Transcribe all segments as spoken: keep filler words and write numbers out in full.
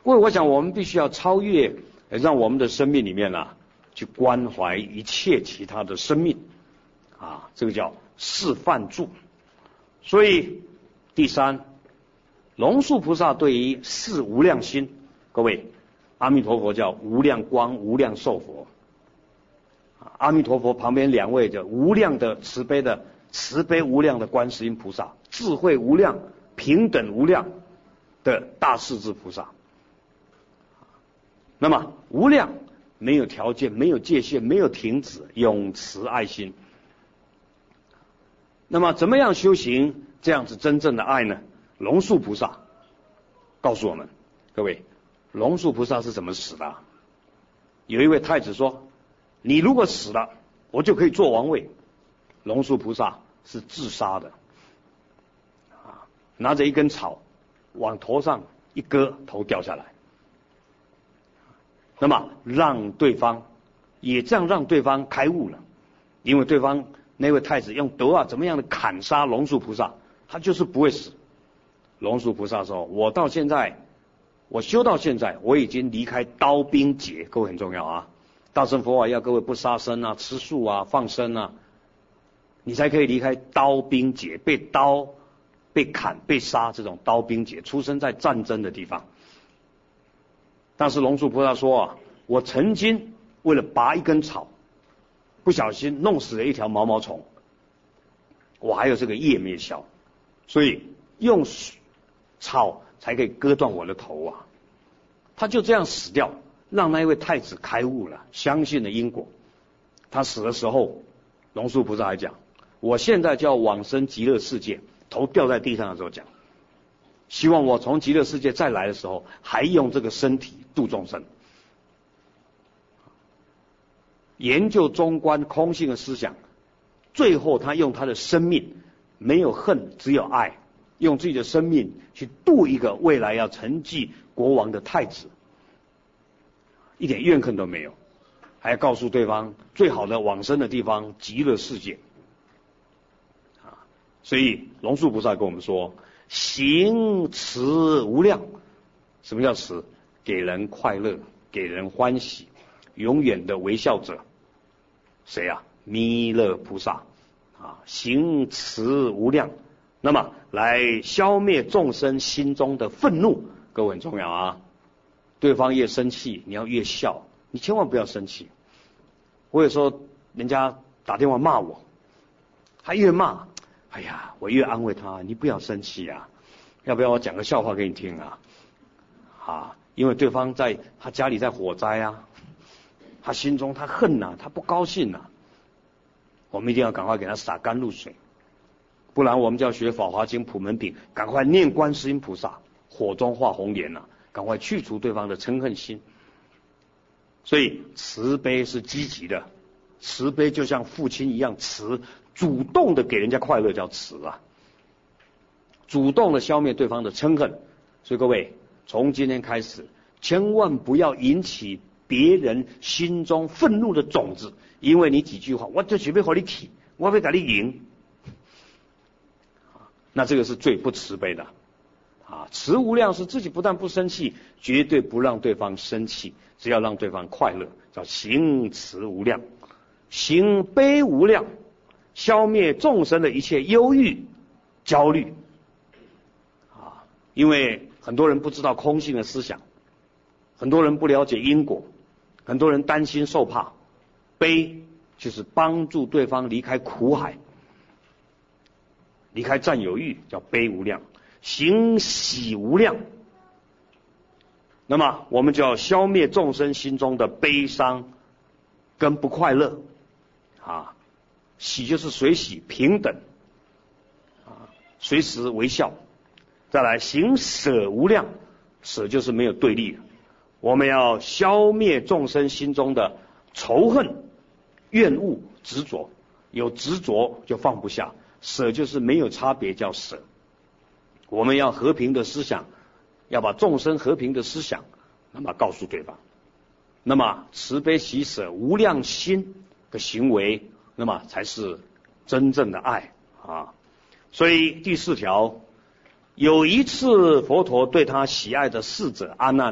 因为我想我们必须要超越，让我们的生命里面啊，去关怀一切其他的生命啊，这个叫示范住。所以第三，龙树菩萨对于四无量心，各位，阿弥陀佛叫无量光无量寿佛，阿弥陀佛旁边两位叫无量的慈悲的慈悲无量的观世音菩萨，智慧无量平等无量的大势至菩萨。那么无量没有条件，没有界限，没有停止，永慈爱心。那么怎么样修行这样子真正的爱呢？龙树菩萨告诉我们，各位，龙树菩萨是怎么死的？有一位太子说，你如果死了，我就可以做王位。龙树菩萨是自杀的，啊，拿着一根草往头上一割，头掉下来。那么让对方也这样让对方开悟了，因为对方那位太子用刀啊怎么样的砍杀龙树菩萨，他就是不会死。龙树菩萨说，我到现在我修到现在，我已经离开刀兵劫，各位很重要啊。大乘佛法要各位不杀生啊，吃素啊，放生啊，你才可以离开刀兵劫，被刀被砍被杀这种刀兵劫，出生在战争的地方。但是龙树菩萨说啊，我曾经为了拔一根草，不小心弄死了一条毛毛虫，我还有这个业灭消，所以用草才可以割断我的头啊。他就这样死掉，让那一位太子开悟了，相信了因果。他死的时候，龙树菩萨还讲，我现在就要往生极乐世界，头掉在地上的时候讲，希望我从极乐世界再来的时候，还用这个身体度众生。研究中观空性的思想，最后他用他的生命，没有恨，只有爱，用自己的生命去度一个未来要承继国王的太子，一点怨恨都没有，还告诉对方最好的往生的地方极乐世界。啊，所以龙树菩萨跟我们说，行慈无量。什么叫慈？给人快乐，给人欢喜，永远的微笑者。谁啊？弥勒菩萨啊，行慈无量，那么来消灭众生心中的愤怒。各位很重要啊，对方越生气，你要越笑，你千万不要生气。我有时候人家打电话骂我，他越骂，哎呀，我越安慰他，你不要生气啊，要不要我讲个笑话给你听啊？啊，因为对方在他家里在火灾啊，他心中他恨呐、啊，他不高兴呐、啊，我们一定要赶快给他洒甘露水，不然我们就要学《法华经》普门品，赶快念观世音菩萨，火中化红莲呐、啊，赶快去除对方的嗔恨心。所以慈悲是积极的，慈悲就像父亲一样慈，主动的给人家快乐叫慈啊，主动的消灭对方的嗔恨。所以各位，从今天开始，千万不要引起别人心中愤怒的种子，因为你几句话，我就准备和你起，我要给你赢，那这个是最不慈悲的啊！慈无量是自己不但不生气，绝对不让对方生气，只要让对方快乐，叫行慈无量。行悲无量，消灭众生的一切忧郁、焦虑啊！因为很多人不知道空性的思想，很多人不了解因果，很多人担心受怕。悲就是帮助对方离开苦海，离开占有欲，叫悲无量。行喜无量，那么我们就要消灭众生心中的悲伤跟不快乐啊。喜就是随喜平等啊，随时微笑。再来行舍无量，舍就是没有对立的，我们要消灭众生心中的仇恨、怨恶、执着，有执着就放不下，舍就是没有差别叫舍。我们要和平的思想，要把众生和平的思想那么告诉对方，那么慈悲喜舍无量心的行为，那么才是真正的爱啊。所以第四条，有一次佛陀对他喜爱的侍者阿难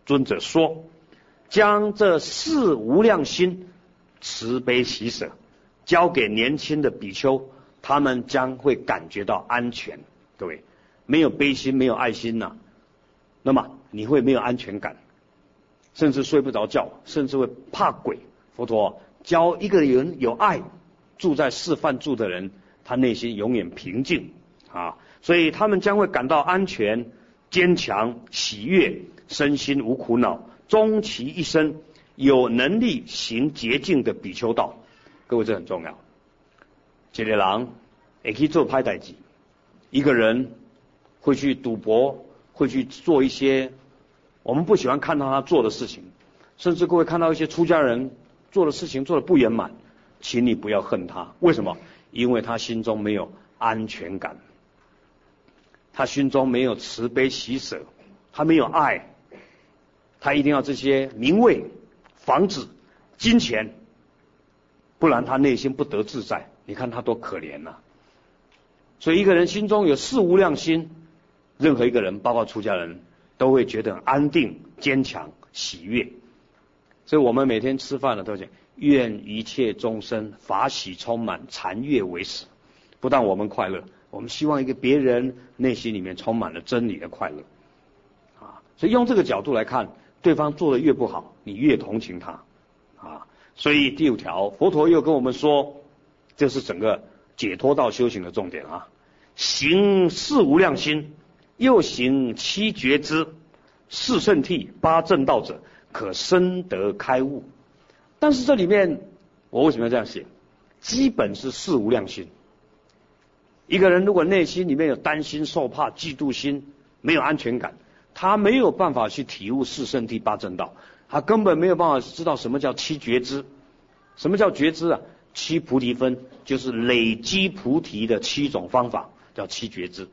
尊者说，将这四无量心慈悲喜舍交给年轻的比丘，他们将会感觉到安全。各位，没有悲心，没有爱心呐、啊，那么你会没有安全感，甚至睡不着觉，甚至会怕鬼。佛陀教一个人有爱，住在示范住的人，他内心永远平静啊，所以他们将会感到安全、坚强、喜悦，身心无苦恼，终其一生有能力行洁净的比丘道。各位，这很重要。一个人会去做歹代志，一个人会去赌博，会去做一些我们不喜欢看到他做的事情，甚至各位看到一些出家人做的事情做得不圆满，请你不要恨他。为什么？因为他心中没有安全感，他心中没有慈悲喜舍，他没有爱，他一定要这些名位、房子、金钱，不然他内心不得自在。你看他多可怜呐、啊！所以一个人心中有四无量心，任何一个人，包括出家人，都会觉得很安定、坚强、喜悦。所以我们每天吃饭的都讲，愿一切众生法喜充满，禅悦为食。不但我们快乐，我们希望一个别人内心里面充满了真理的快乐啊。所以用这个角度来看，对方做的越不好，你越同情他啊。所以第五条，佛陀又跟我们说，这是整个解脱道修行的重点啊。行四无量心，又行七觉支、四圣谛、八正道者，可深得开悟。但是这里面我为什么要这样写？基本是四无量心。一个人如果内心里面有担心、受怕、嫉妒心，没有安全感，他没有办法去体悟四圣谛、八正道，他根本没有办法知道什么叫七觉支。什么叫觉支啊？七菩提分，就是累积菩提的七种方法，叫七觉支。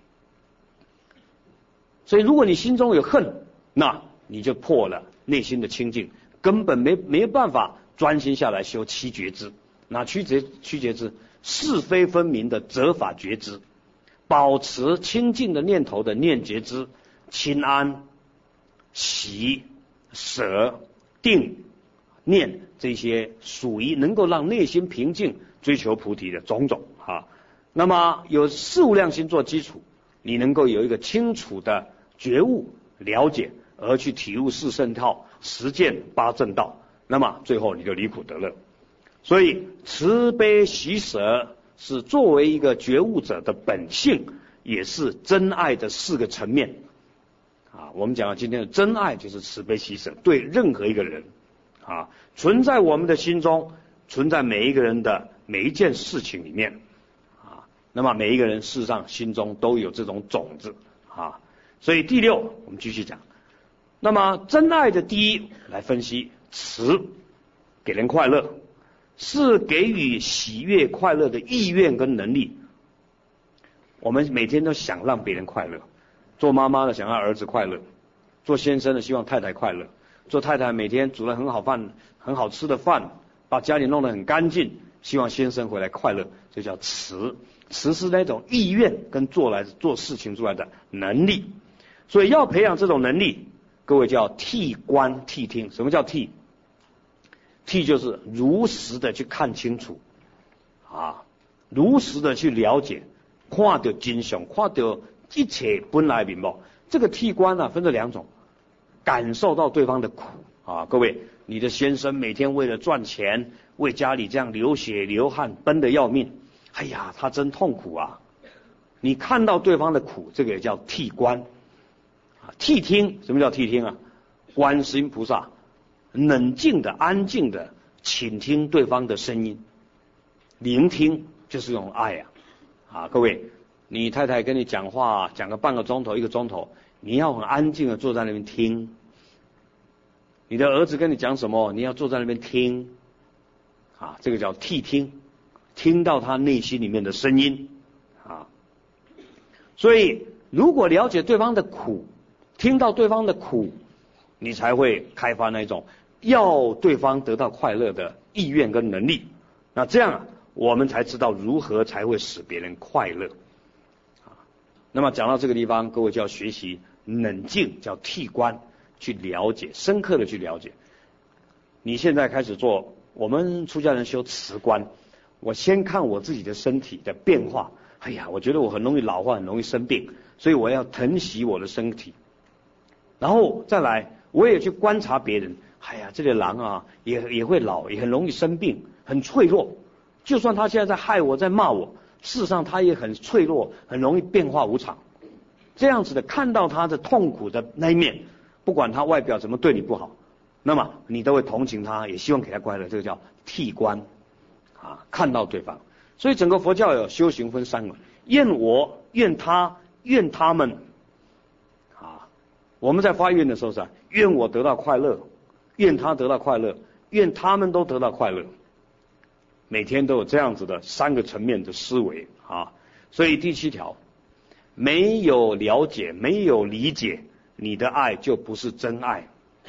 所以如果你心中有恨，那你就破了内心的清净，根本没没有办法专心下来修七觉支。那七觉七觉支，是非分明的责法觉支，保持清净的念头的念觉支，清安、喜、舍、定、念，这些属于能够让内心平静、追求菩提的种种啊。那么有四无量心做基础，你能够有一个清楚的觉悟、了解，而去体悟四圣谛、实践八正道，那么最后你就离苦得乐。所以慈悲喜舍是作为一个觉悟者的本性，也是真爱的四个层面啊。我们讲到今天的真爱就是慈悲喜舍，对任何一个人啊，存在我们的心中，存在每一个人的每一件事情里面啊。那么每一个人事实上心中都有这种种子啊。所以第六，我们继续讲。那么真爱的第一来分析，慈给人快乐，是给予喜悦快乐的意愿跟能力。我们每天都想让别人快乐，做妈妈的想让儿子快乐，做先生的希望太太快乐，做太太每天煮了很好饭、很好吃的饭，把家里弄得很干净，希望先生回来快乐，这叫慈。慈是那种意愿跟做来做事情出来的能力。所以要培养这种能力，各位叫谛观谛听。什么叫谛？谛就是如实的去看清楚啊，如实的去了解，看到真相，看到一切本来面目。这个谛观啊，分成两种，感受到对方的苦啊。各位，你的先生每天为了赚钱，为家里这样流血流汗，奔得要命，哎呀，他真痛苦啊。你看到对方的苦，这个也叫谛观啊。谛听，什么叫谛听啊？观世音菩萨冷静的、安静的倾听对方的声音，聆听就是这种爱啊！啊，各位，你太太跟你讲话，讲个半个钟头、一个钟头，你要很安静的坐在那边听。你的儿子跟你讲什么，你要坐在那边听，啊，这个叫谛听，听到他内心里面的声音啊。所以，如果了解对方的苦，听到对方的苦，你才会开发那种要对方得到快乐的意愿跟能力。那这样啊，我们才知道如何才会使别人快乐啊。那么讲到这个地方，各位就要学习冷静，叫谛观， 去了解，深刻的去了解。你现在开始做，我们出家人修持观，我先看我自己的身体的变化。哎呀，我觉得我很容易老化，很容易生病，所以我要疼惜我的身体。然后再来，我也去观察别人。哎呀，这个狼啊，也也会老，也很容易生病，很脆弱。就算他现在在害我，在骂我，事实上他也很脆弱，很容易变化无常。这样子的看到他的痛苦的那一面，不管他外表怎么对你不好，那么你都会同情他，也希望给他快乐。这个叫替观啊，看到对方。所以整个佛教有修行分三个：愿我、愿他、愿他们。啊，我们在发愿的时候是啊，愿我得到快乐，愿他得到快乐，愿他们都得到快乐。每天都有这样子的三个层面的思维啊。所以第七条，没有了解，没有理解，你的爱就不是真爱。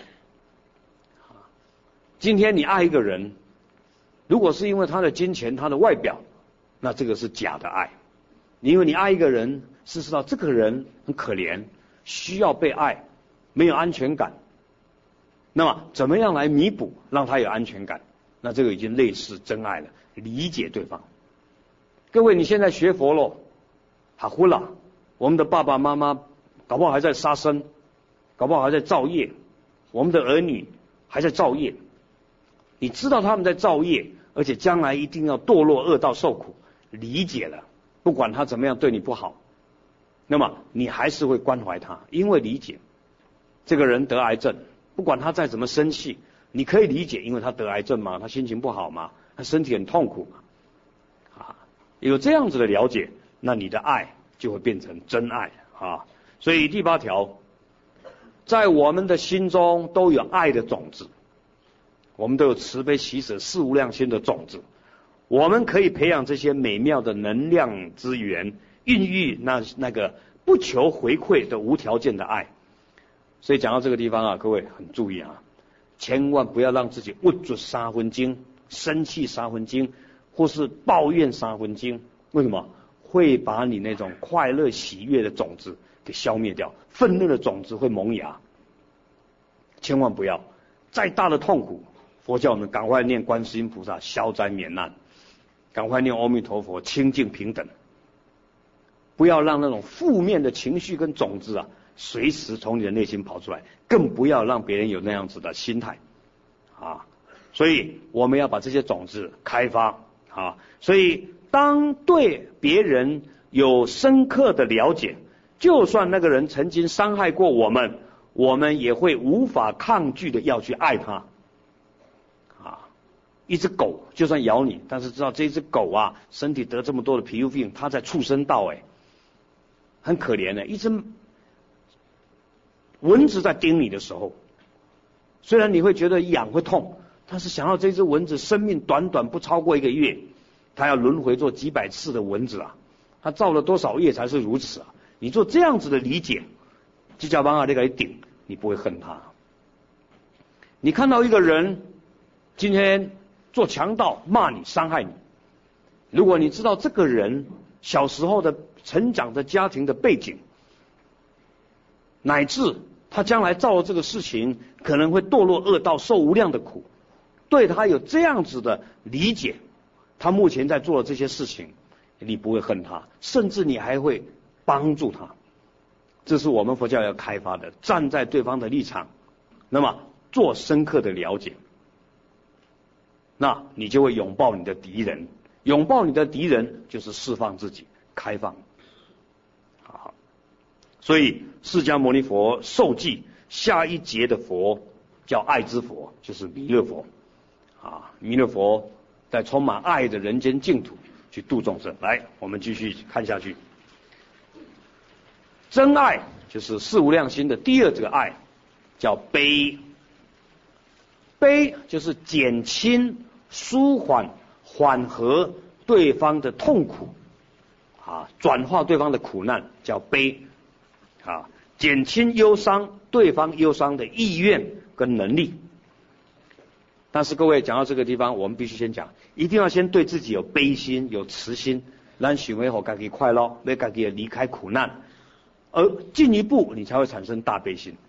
今天你爱一个人，如果是因为他的金钱、他的外表，那这个是假的爱。因为你爱一个人，是知道这个人很可怜，需要被爱，没有安全感。那么怎么样来弥补，让他有安全感？那这个已经类似真爱了，理解对方。各位，你现在学佛了，哈呼啦，我们的爸爸妈妈搞不好还在杀生，搞不好还在造业，我们的儿女还在造业。你知道他们在造业，而且将来一定要堕落恶道受苦，理解了，不管他怎么样对你不好，那么你还是会关怀他，因为理解这个人得癌症，不管他再怎么生气，你可以理解，因为他得癌症嘛，他心情不好嘛，他身体很痛苦嘛，啊，有这样子的了解，那你的爱就会变成真爱啊。所以第八条，在我们的心中都有爱的种子，我们都有慈悲喜舍四无量心的种子，我们可以培养这些美妙的能量资源，孕育那那个不求回馈的无条件的爱。所以讲到这个地方啊，各位很注意啊，千万不要让自己物质三分精，生气三分精，或是抱怨三分精。为什么？会把你那种快乐喜悦的种子给消灭掉，愤怒的种子会萌芽。千万不要，再大的痛苦，佛教我们赶快念观世音菩萨消灾免难，赶快念阿弥陀佛清净平等。不要让那种负面的情绪跟种子啊随时从你的内心跑出来，更不要让别人有那样子的心态啊。所以我们要把这些种子开发啊。所以当对别人有深刻的了解，就算那个人曾经伤害过我们，我们也会无法抗拒的要去爱他啊。一只狗就算咬你，但是知道这只狗啊身体得这么多的皮肤病，它在畜生道哎，很可怜的。一只蚊子在叮你的时候，虽然你会觉得痒会痛，但是想要这只蚊子生命短短不超过一个月，它要轮回做几百次的蚊子啊，它造了多少业才是如此啊？你做这样子的理解，就叫帮啊这个顶，你不会恨他。你看到一个人今天做强盗骂你伤害你，如果你知道这个人小时候的成长的家庭的背景，乃至他将来造了这个事情可能会堕落恶道受无量的苦，对他有这样子的理解，他目前在做的这些事情，你不会恨他，甚至你还会帮助他。这是我们佛教要开发的，站在对方的立场，那么做深刻的了解，那你就会拥抱你的敌人，拥抱你的敌人就是释放自己，开放。好，所以释迦牟尼佛受记下一节的佛叫爱之佛，就是弥勒佛啊。弥勒佛在充满爱的人间净土去度众生。来，我们继续看下去。真爱就是四无量心的第二个爱，叫悲。悲就是减轻、舒缓、缓和对方的痛苦啊，转化对方的苦难，叫悲啊，减轻忧伤对方忧伤的意愿跟能力。但是各位讲到这个地方，我们必须先讲，一定要先对自己有悲心、有慈心，让许为好自己快乐，为自己离开苦难，而进一步你才会产生大悲心。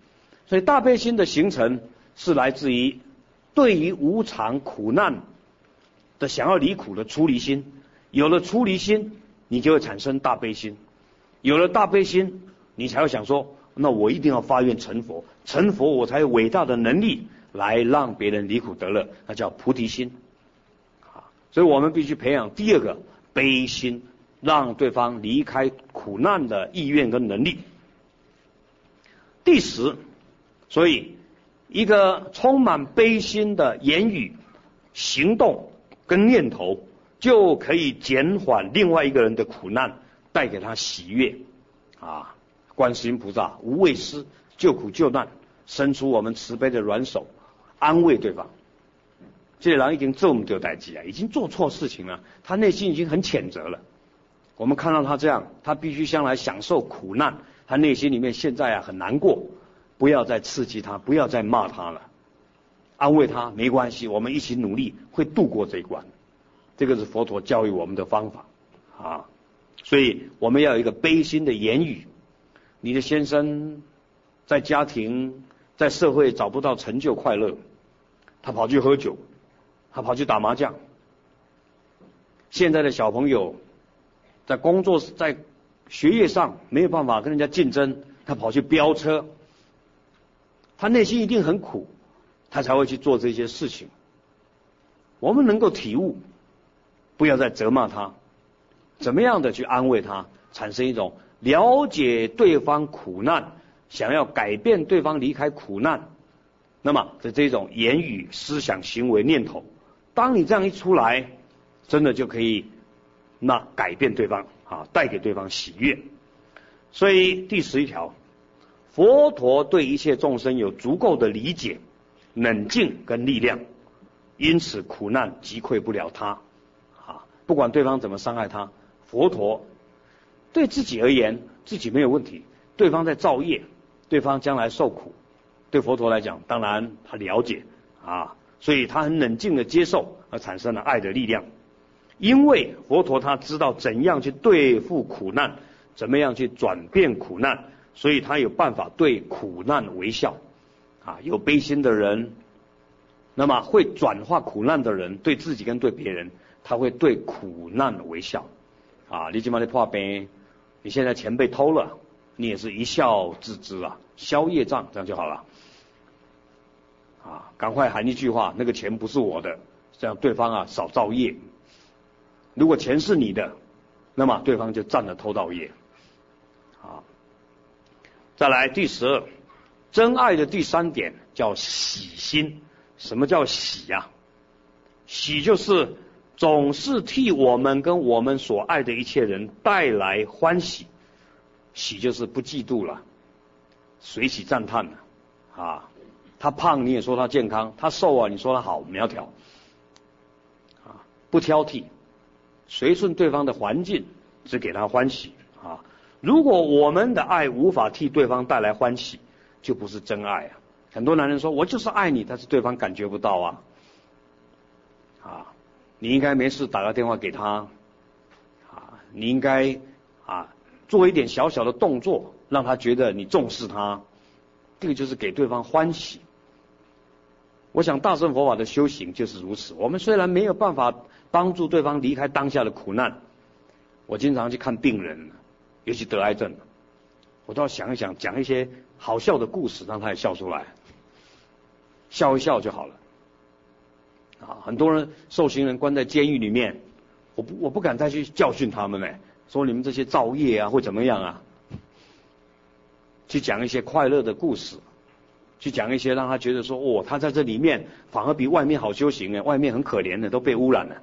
所以大悲心的形成是来自于对于无常苦难的想要离苦的出离心，有了出离心，你就会产生大悲心，有了大悲心，你才会想说，那我一定要发愿成佛，成佛我才有伟大的能力来让别人离苦得乐，那叫菩提心。所以我们必须培养第二个悲心，让对方离开苦难的意愿跟能力。第十，所以一个充满悲心的言语、行动跟念头，就可以减缓另外一个人的苦难，带给他喜悦啊！观世音菩萨无畏施，救苦救难，伸出我们慈悲的软手，安慰对方。这个人已经做不丢代志啊，已经做错事情了，他内心已经很谴责了。我们看到他这样，他必须将来享受苦难，他内心里面现在啊很难过，不要再刺激他，不要再骂他了，安慰他没关系，我们一起努力会度过这一关。这个是佛陀教育我们的方法啊，所以我们要有一个悲心的言语。你的先生在家庭在社会找不到成就快乐，他跑去喝酒，他跑去打麻将。现在的小朋友在工作在学业上没有办法跟人家竞争，他跑去飙车，他内心一定很苦，他才会去做这些事情。我们能够体悟，不要再责骂他，怎么样的去安慰他，产生一种了解对方苦难，想要改变对方离开苦难，那么在这种言语、思想、行为、念头，当你这样一出来，真的就可以那改变对方啊，带给对方喜悦。所以第十一条，佛陀对一切众生有足够的理解、冷静跟力量，因此苦难击溃不了他啊。不管对方怎么伤害他，佛陀对自己而言，自己没有问题，对方在造业，对方将来受苦，对佛陀来讲，当然他了解啊，所以他很冷静的接受，而产生了爱的力量。因为佛陀他知道怎样去对付苦难，怎么样去转变苦难，所以他有办法对苦难微笑啊。有悲心的人，那么会转化苦难的人，对自己跟对别人，他会对苦难微笑啊。你今晚在破病，你现在钱被偷了，你也是一笑置之啊，消业障，这样就好了啊。赶快喊一句话，那个钱不是我的，这样对方啊少造业。如果钱是你的，那么对方就占了偷盗业啊。再来第十二，真爱的第三点叫喜心。什么叫喜啊？喜就是总是替我们跟我们所爱的一切人带来欢喜，喜就是不嫉妒了，随喜赞叹了啊。他胖你也说他健康，他瘦啊你说他好苗条啊，不挑剔，随顺对方的环境，只给他欢喜啊。如果我们的爱无法替对方带来欢喜，就不是真爱啊。很多男人说我就是爱你，但是对方感觉不到啊啊。你应该没事打个电话给他啊，你应该啊做一点小小的动作，让他觉得你重视他，这个就是给对方欢喜。我想大乘佛法的修行就是如此。我们虽然没有办法帮助对方离开当下的苦难，我经常去看病人，尤其得癌症，我都要想一想，讲一些好笑的故事，让他也笑出来，笑一笑就好了啊。很多人受刑人关在监狱里面，我不我不敢再去教训他们呢，说你们这些造业啊会怎么样啊，去讲一些快乐的故事，去讲一些让他觉得说，哦，他在这里面反而比外面好修行呢，外面很可怜的，都被污染了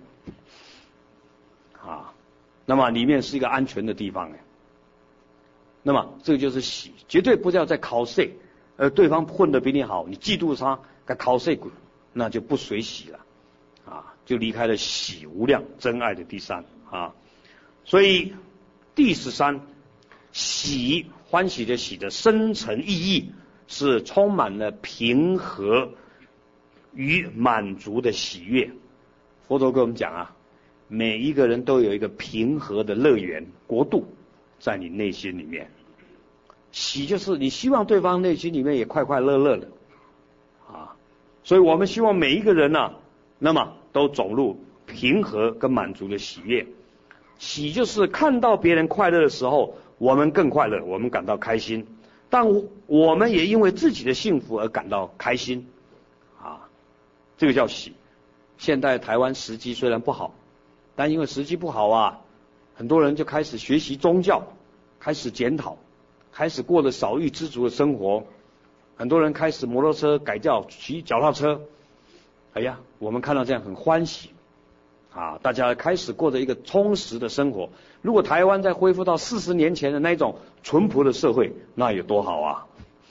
啊。那么里面是一个安全的地方呢。那么这个就是喜，绝对不要再考试，而对方混得比你好，你嫉妒他，该考试滚，那就不随喜了啊，就离开了喜无量真爱的第三啊。所以第十三，喜欢喜的喜的深层意义是充满了平和与满足的喜悦。佛陀跟我们讲啊，每一个人都有一个平和的乐园国度在你内心里面， 喜就是你希望对方内心里面也快快乐乐的啊，所以我们希望每一个人呢、啊，那么都走入平和跟满足的喜悦。喜就是看到别人快乐的时候，我们更快乐，我们感到开心，但我们也因为自己的幸福而感到开心啊，这个叫喜。现在台湾时机虽然不好，但因为时机不好啊，很多人就开始学习宗教，开始检讨，开始过着少欲知足的生活，很多人开始摩托车改掉骑脚踏车。哎呀，我们看到这样很欢喜啊！大家开始过着一个充实的生活。如果台湾再恢复到四十年前的那种淳朴的社会，那有多好啊！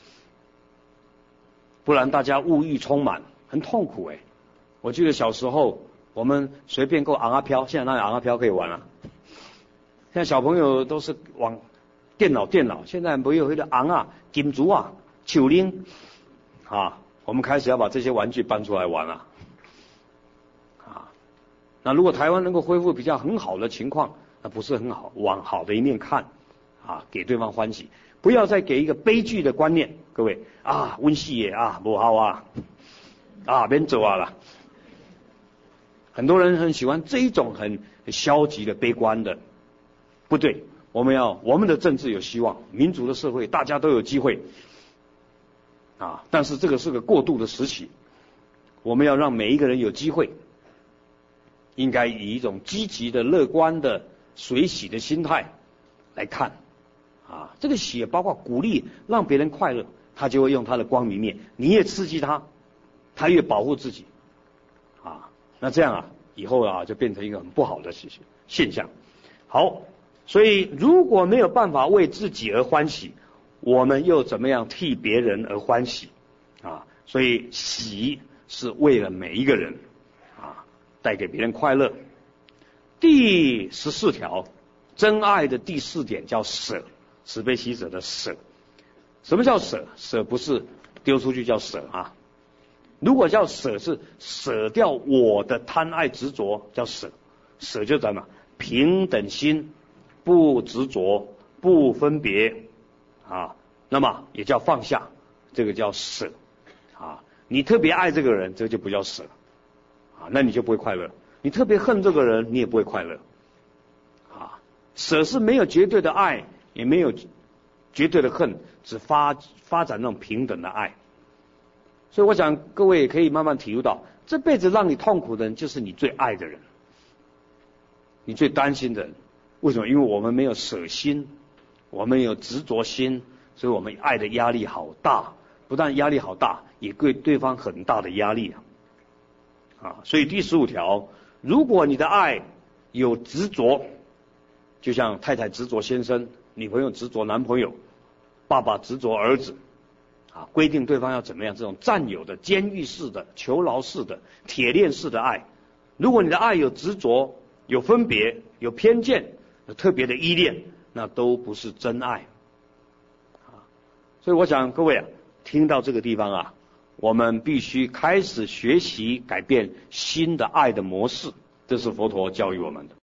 不然大家物欲充满，很痛苦哎。我记得小时候，我们随便够昂啊飘，现在哪有昂啊飘可以玩啊？现在小朋友都是往电脑电脑，现在没有那个昂啊、金竹啊、球铃啊，我们开始要把这些玩具搬出来玩了。啊，那如果台湾能够恢复比较很好的情况，那不是很好，往好的一面看啊，给对方欢喜，不要再给一个悲剧的观念。各位啊，温戏也啊不好啊，啊免走啊啦。很多人很喜欢这一种很消极的、悲观的，不对。我们要我们的政治有希望，民主的社会大家都有机会啊。但是这个是个过渡的时期，我们要让每一个人有机会，应该以一种积极的、乐观的、随喜的心态来看啊。这个喜也包括鼓励，让别人快乐，他就会用他的光明面，你也刺激他，他越保护自己啊。那这样啊，以后啊就变成一个很不好的现象。好，所以如果没有办法为自己而欢喜，我们又怎么样替别人而欢喜啊？所以喜是为了每一个人啊，带给别人快乐。第十四条，真爱的第四点叫舍，慈悲喜舍的舍。什么叫舍？舍不是丢出去叫舍啊。如果叫舍是舍掉我的贪爱执着，叫舍。舍就怎么平等心，不执着，不分别啊，那么也叫放下，这个叫舍啊。你特别爱这个人，这个就不叫舍啊，那你就不会快乐。你特别恨这个人，你也不会快乐啊。舍是没有绝对的爱，也没有绝对的恨，只发发展那种平等的爱。所以我想各位也可以慢慢体悟到，这辈子让你痛苦的人就是你最爱的人，你最担心的人。为什么？因为我们没有舍心，我们有执着心，所以我们爱的压力好大，不但压力好大，也给对方很大的压力啊。啊，所以第十五条，如果你的爱有执着，就像太太执着先生，女朋友执着男朋友，爸爸执着儿子，啊，规定对方要怎么样，这种占有的、监狱式的、囚牢式的、铁链式的爱，如果你的爱有执着、有分别、有偏见、有特别的依恋，那都不是真爱啊。所以我想各位啊，听到这个地方啊，我们必须开始学习改变新的爱的模式，这是佛陀教育我们的。